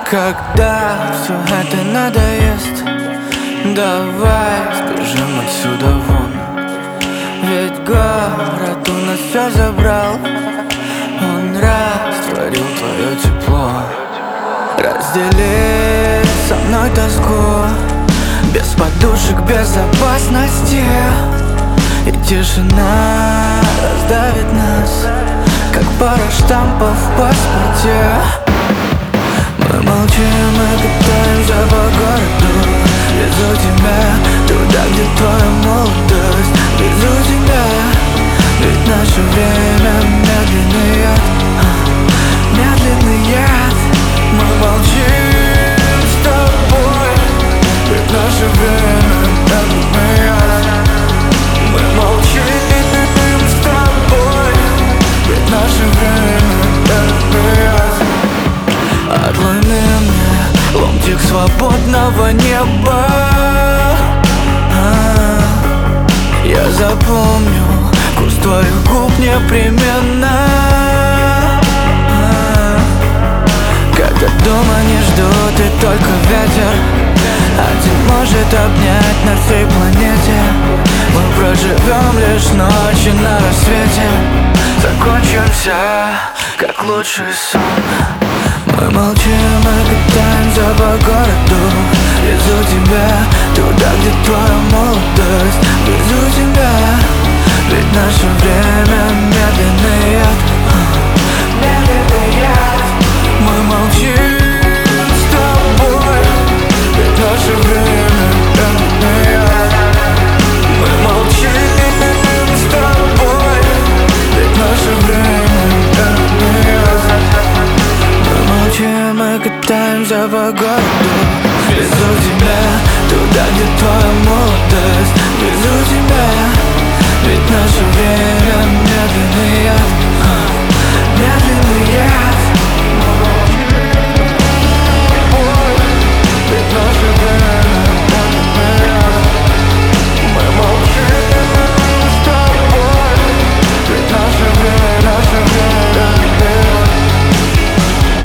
Когда все это надоест, давай сбежим отсюда вон. Ведь город у нас все забрал, он растворил твое тепло. Раздели со мной тоску, без подушек безопасности. И тишина раздавит нас, как пара штампов в паспорте. Мы молчим и катаемся по городу. Везу тебя туда, где твоя молодость. Везу тебя, ведь наше время медленный яд. Медленный яд. Мы молчим с тобой, ведь наше время медленный яд. Мы молчим с тобой, ведь наше время медленный яд. Отломи мне ломтик свободного неба. Я запомню вкус твоих губ непременно. Когда дома не ждут и только ветер один может обнять на всей планете. Мы проживем лишь ночи на рассвете, закончимся, как лучший сон. Мы молчим и катаемся по городу. Везу тебя туда, где твоя молодость. Везу тебя, ведь наше время медленный яд. Медленный яд. Мы молчим с тобой, ведь наше время медленный яд. Мы молчим с тобой, ведь наше время медленный яд. Мы катаемся по городу. Везу тебя туда, где твоя молодость. Везу тебя, ведь наше время медленный яд.